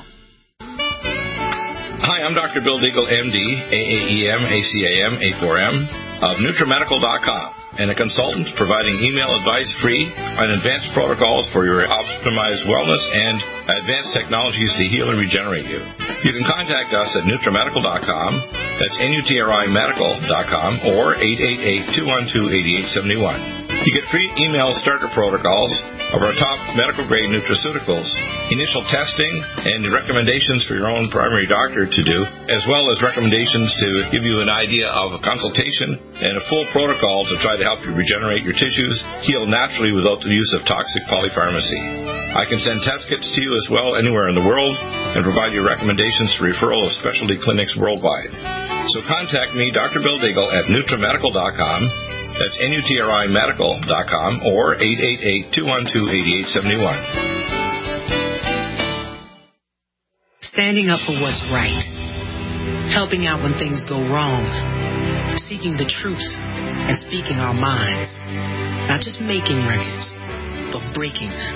Hi, I'm Doctor Bill Deagle, M D, A A E M, A C A M, A four M, of Nutramedical dot com, and a consultant providing email advice free on advanced protocols for your optimized wellness and advanced technologies to heal and regenerate you. You can contact us at Nutramedical dot com, that's N U T R I medical dot com, or eight eight eight, two one two, eight eight seven one. You get free email starter protocols of our top medical-grade nutraceuticals, initial testing, and recommendations for your own primary doctor to do, as well as recommendations to give you an idea of a consultation and a full protocol to try to help you regenerate your tissues, heal naturally without the use of toxic polypharmacy. I can send test kits to you as well anywhere in the world and provide you recommendations for referral of specialty clinics worldwide. So contact me, Doctor Bill Deagle, at Nutramedical dot com. That's N U T R I medical dot com, or eight eight eight, two one two, eight eight seven one. Standing up for what's right. Helping out when things go wrong. Seeking the truth and speaking our minds. Not just making records, but breaking them.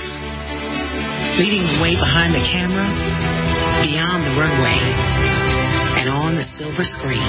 Leading the way behind the camera, beyond the runway, and on the silver screen.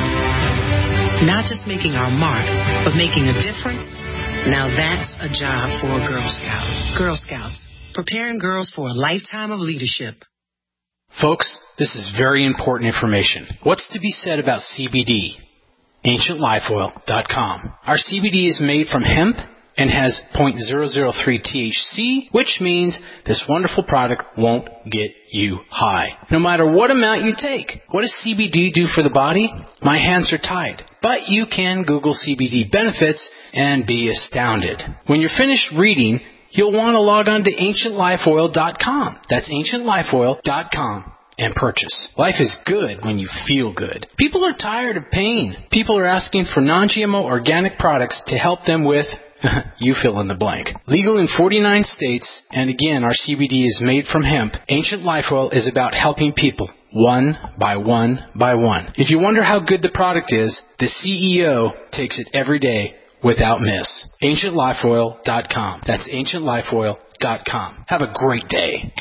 Not just making our mark, but making a difference. Now that's a job for a Girl Scout. Girl Scouts, preparing girls for a lifetime of leadership. Folks, this is very important information. What's to be said about C B D? ancient life oil dot com. Our C B D is made from hemp and has zero point zero zero three T H C, which means this wonderful product won't get you high, no matter what amount you take. What does C B D do for the body? My hands are tied. But you can Google C B D benefits and be astounded. When you're finished reading, you'll want to log on to ancient life oil dot com. That's ancient life oil dot com. And purchase. Life is good when you feel good. People are tired of pain. People are asking for non G M O organic products to help them with, you fill in the blank. Legal in forty-nine states, and again, our C B D is made from hemp. Ancient Life Oil is about helping people, one by one by one. If you wonder how good the product is, the C E O takes it every day without miss. ancient life oil dot com. That's ancient life oil dot com. Have a great day.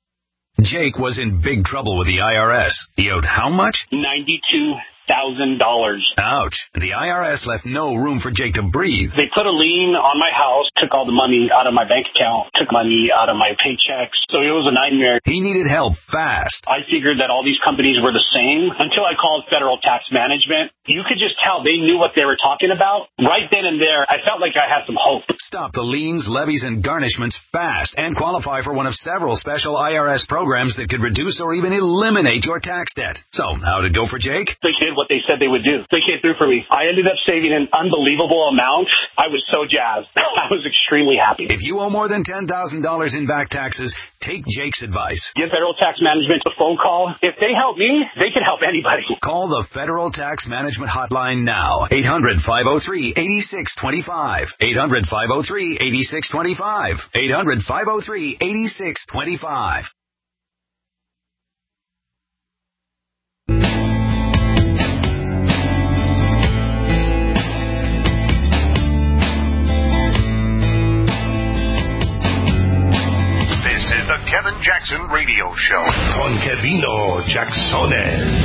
Jake was in big trouble with the I R S. He owed how much? ninety-two thousand dollars. Ouch. The I R S left no room for Jake to breathe. They put a lien on my house, took all the money out of my bank account, took money out of my paychecks. So it was a nightmare. He needed help fast. I figured that all these companies were the same until I called Federal Tax Management. You could just tell they knew what they were talking about. Right then and there, I felt like I had some hope. Stop the liens, levies, and garnishments fast and qualify for one of several special I R S programs that could reduce or even eliminate your tax debt. So, how'd it go for Jake? They did what they said they would do. They came through for me. I ended up saving an unbelievable amount. I was so jazzed. I was extremely happy. If you owe more than ten thousand dollars in back taxes, take Jake's advice. Give Federal Tax Management a phone call. If they help me, they can help anybody. Call the Federal Tax Management Hotline now. eight hundred, five oh three, eight six two five. eight hundred, five oh three, eight six two five. eight hundred, five oh three, eight six two five. The Kevin Jackson Radio Show. Con Kevino Jacksones.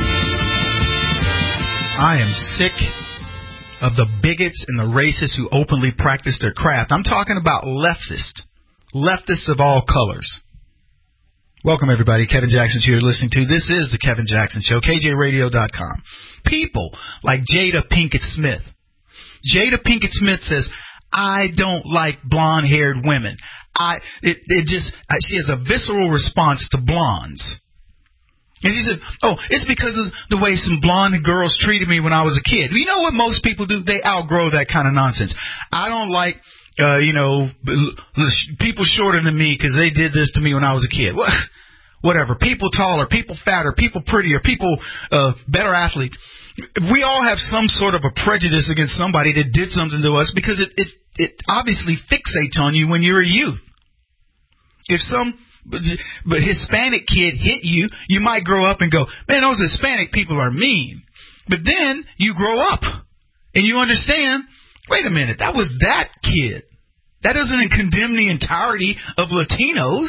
I am sick of the bigots and the racists who openly practice their craft. I'm talking about leftists. Leftists of all colors. Welcome, everybody. Kevin Jackson's here listening to. This is the Kevin Jackson Show, K J radio dot com. People like Jada Pinkett Smith. Jada Pinkett Smith says, I don't like blonde-haired women. I it, it just she has a visceral response to blondes. And she says, oh, it's because of the way some blonde girls treated me when I was a kid. You know what most people do? They outgrow that kind of nonsense. I don't like, uh, you know, people shorter than me because they did this to me when I was a kid. What, whatever, people taller, people fatter, people prettier, people uh, better athletes. We all have some sort of a prejudice against somebody that did something to us because it, it, it obviously fixates on you when you're a youth. If some but Hispanic kid hit you, you might grow up and go, man, those Hispanic people are mean. But then you grow up and you understand, wait a minute, that was that kid. That doesn't condemn the entirety of Latinos.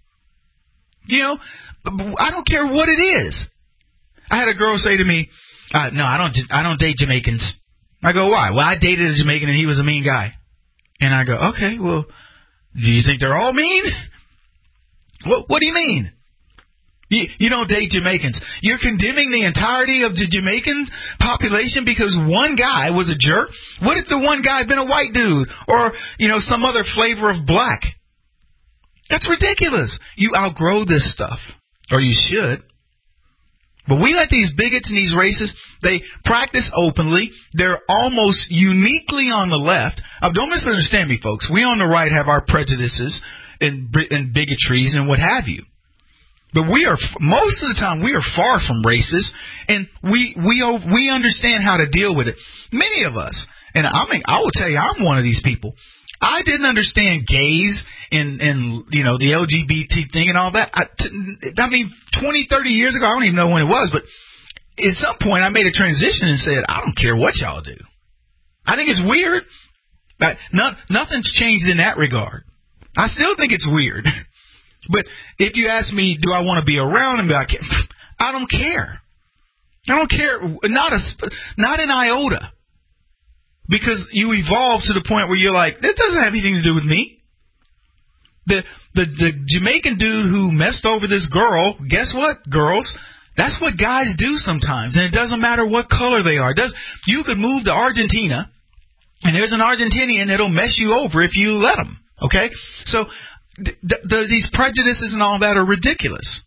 You know, I don't care what it is. I had a girl say to me, uh, no, I don't I don't date Jamaicans. I go, why? Well, I dated a Jamaican and he was a mean guy. And I go, okay, well, do you think they're all mean? What, what do you mean? You, you don't date Jamaicans. You're condemning the entirety of the Jamaican population because one guy was a jerk? What if the one guy had been a white dude or, you know, some other flavor of black? That's ridiculous. You outgrow this stuff, or you should. But we let these bigots and these racists, they practice openly. They're almost uniquely on the left. Uh, don't misunderstand me, folks. We on the right have our prejudices and, and bigotries and what have you. But we are, most of the time, we are far from racist, and we we we understand how to deal with it. Many of us, and I mean, I will tell you, I'm one of these people. I didn't understand gays and, and you know, the L G B T thing and all that. I, I mean, twenty, thirty years ago, I don't even know when it was, but at some point I made a transition and said, I don't care what y'all do. I think it's weird. But not, nothing's changed in that regard. I still think it's weird. But if you ask me, do I want to be around them? I don't care. I don't care. Not a, not an iota. Because you evolve to the point where you're like, that doesn't have anything to do with me. The, the, the Jamaican dude who messed over this girl, guess what, girls? That's what guys do sometimes. And it doesn't matter what color they are. It does, you could move to Argentina, and there's an Argentinian that'll mess you over if you let him. Okay? So, th- th- th- these prejudices and all that are ridiculous.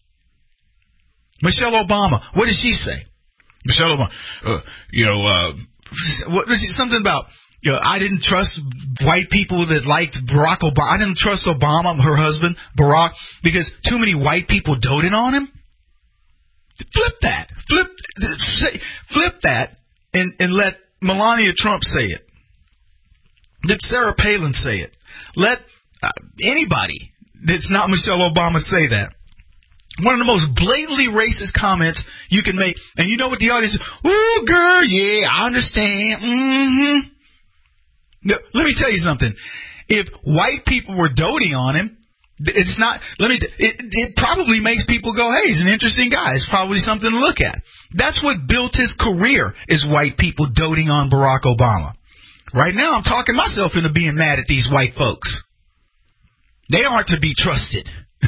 Michelle Obama, what did she say? Michelle Obama, uh, you know, uh, what, something about, you know, I didn't trust white people that liked Barack Obama. I didn't trust Obama, her husband, Barack, because too many white people doted on him. Flip that. Flip, say, flip that and, and let Melania Trump say it. Let Sarah Palin say it. Let uh, anybody that's not Michelle Obama say that. One of the most blatantly racist comments you can make. And you know what the audience is? Ooh, girl, yeah, I understand. Mm-hmm. Now, let me tell you something. If white people were doting on him, it's not, let me, it, it probably makes people go, hey, he's an interesting guy. It's probably something to look at. That's what built his career, is white people doting on Barack Obama. Right now, I'm talking myself into being mad at these white folks. They aren't to be trusted.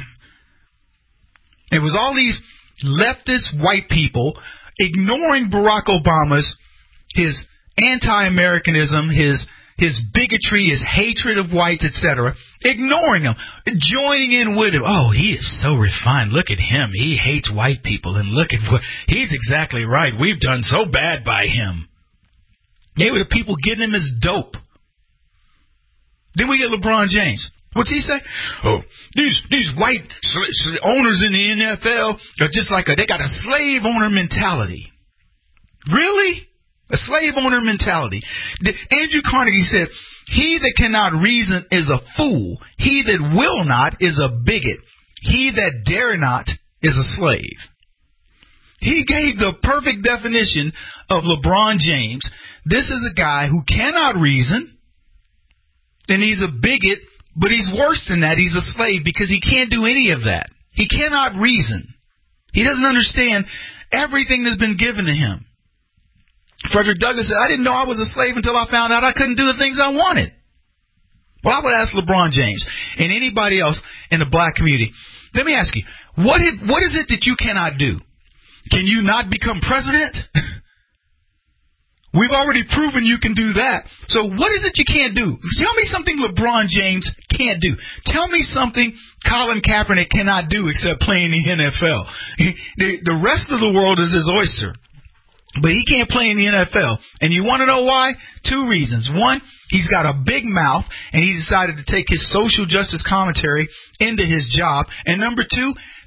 It was all these leftist white people ignoring Barack Obama's, his anti-Americanism, his his bigotry, his hatred of whites, et cetera, ignoring him, joining in with him. Oh, he is so refined. Look at him. He hates white people, and look at what he's exactly right. We've done so bad by him. They were the people getting him as dope. Then we get LeBron James. What's he say? Oh, these these white sl- sl- owners in the N F L are just like a, they got a slave owner mentality. Really? A slave owner mentality. The, Andrew Carnegie said, he that cannot reason is a fool. He that will not is a bigot. He that dare not is a slave. He gave the perfect definition of LeBron James. This is a guy who cannot reason, and he's a bigot. But he's worse than that. He's a slave because he can't do any of that. He cannot reason. He doesn't understand everything that's been given to him. Frederick Douglass said, I didn't know I was a slave until I found out I couldn't do the things I wanted. Well, I would ask LeBron James and anybody else in the black community, let me ask you, what is, what is it that you cannot do? Can you not become president? We've already proven you can do that. So what is it you can't do? Tell me something LeBron James can't do. Tell me something Colin Kaepernick cannot do except play in the N F L. The, the rest of the world is his oyster. But he can't play in the N F L. And you want to know why? Two reasons. One, he's got a big mouth, and he decided to take his social justice commentary into his job. And number two,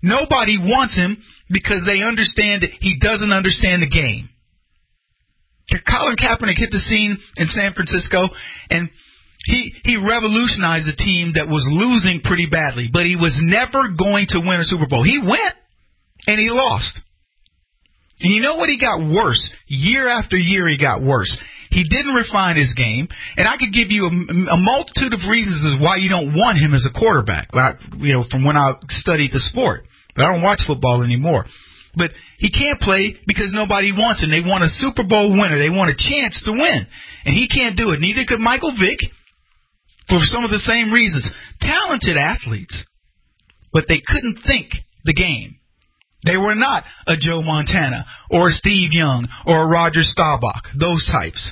Nobody wants him because they understand that he doesn't understand the game. Colin Kaepernick hit the scene in San Francisco, and he he revolutionized a team that was losing pretty badly, but he was never going to win a Super Bowl. He went, and he lost. And you know what? He got worse. Year after year, he got worse. He didn't refine his game, and I could give you a, a multitude of reasons as why you don't want him as a quarterback. You know, from when I studied the sport, but I don't watch football anymore. But he can't play because nobody wants him. They want a Super Bowl winner. They want a chance to win, and he can't do it. Neither could Michael Vick, for some of the same reasons. Talented athletes, but they couldn't think the game. They were not a Joe Montana or a Steve Young or a Roger Staubach, those types.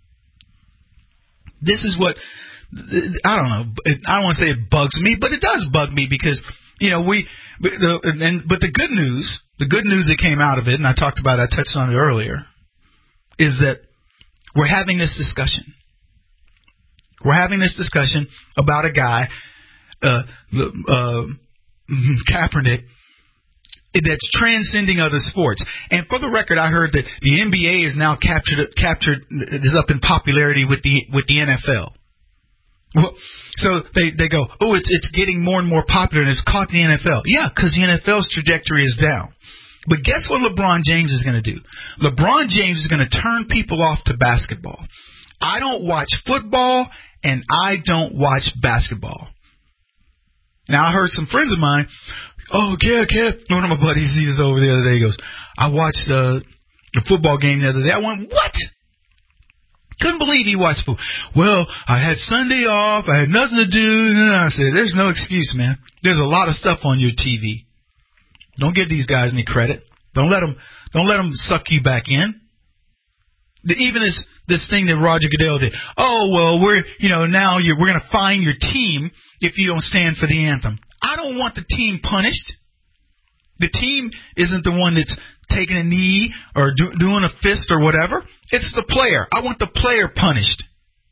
This is what, I don't know, I don't want to say it bugs me, but it does bug me because, you know, we, the, and, but the good news, the good news that came out of it, and I talked about it, I touched on it earlier, is that we're having this discussion. We're having this discussion about a guy, uh, uh, Kaepernick, that's transcending other sports. And for the record, I heard that the N B A is now captured, captured, is up in popularity with the with the N F L. Well, so they they go, oh, it's it's getting more and more popular, and it's caught the N F L. Yeah, because the N F L's trajectory is down. But guess what LeBron James is going to do? LeBron James is going to turn people off to basketball. I don't watch football, and I don't watch basketball. Now, I heard some friends of mine, oh, yeah, Kev, one of my buddies, he was over the other day, he goes, I watched uh, the football game the other day. I went, what? Couldn't believe he watched football. Well, I had Sunday off, I had nothing to do. And I said, there's no excuse, man. There's a lot of stuff on your T V. Don't give these guys any credit. Don't let them, don't let them suck you back in. The, even this this thing that Roger Goodell did. Oh, well, we're, you know, now you're, we're going to fine your team if you don't stand for the anthem. I don't want the team punished. The team isn't the one that's taking a knee or do, doing a fist or whatever. It's the player. I want the player punished.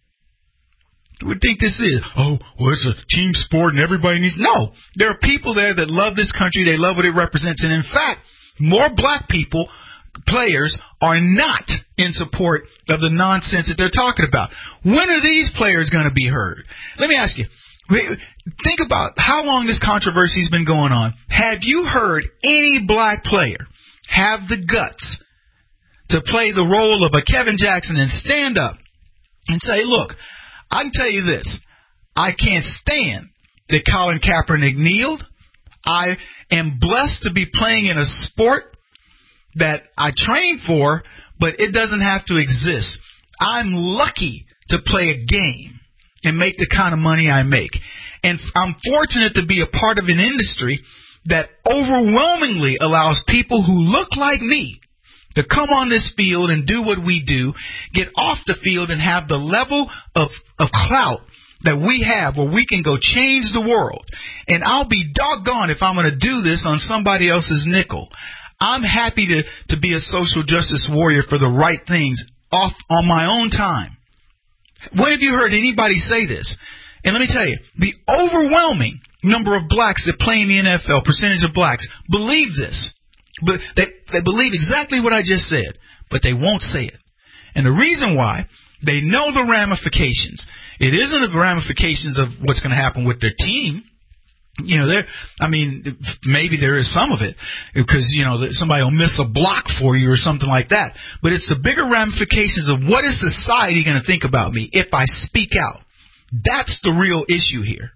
Who would think this is? Oh, well, it's a team sport and everybody needs... No, there are people there that love this country. They love what it represents. And in fact, more black people, players, are not in support of the nonsense that they're talking about. When are these players going to be heard? Let me ask you. Think about how long this controversy has been going on. Have you heard any black player have the guts to play the role of a Kevin Jackson and stand up and say, look, I can tell you this. I can't stand that Colin Kaepernick kneeled. I am blessed to be playing in a sport that I train for, but it doesn't have to exist. I'm lucky to play a game and make the kind of money I make. And I'm fortunate to be a part of an industry that overwhelmingly allows people who look like me to come on this field and do what we do, get off the field and have the level of, of clout that we have where we can go change the world. And I'll be doggone if I'm going to do this on somebody else's nickel. I'm happy to, to be a social justice warrior for the right things off on my own time. When have you heard anybody say this? And let me tell you, the overwhelming number of blacks that play in the N F L, percentage of blacks, believe this. But they, they believe exactly what I just said, but they won't say it. And the reason why, they know the ramifications. It isn't the ramifications of what's going to happen with their team. You know, there. I mean, maybe there is some of it because, you know, somebody will miss a block for you or something like that. But it's the bigger ramifications of what is society going to think about me if I speak out. That's the real issue here.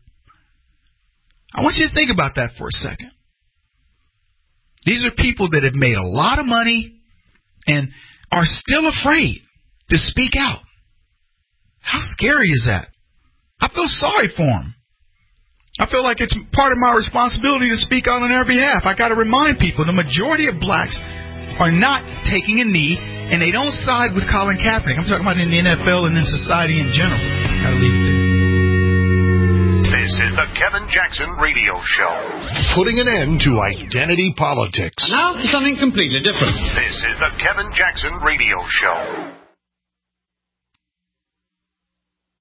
I want you to think about that for a second. These are people that have made a lot of money and are still afraid to speak out. How scary is that? I feel sorry for them. I feel like it's part of my responsibility to speak out on their behalf. I got to remind people the majority of blacks are not taking a knee, and they don't side with Colin Kaepernick. I'm talking about in the N F L and in society in general. Got to leave it there. This is the Kevin Jackson Radio Show. Putting an end to identity politics. And now for something completely different. This is the Kevin Jackson Radio Show.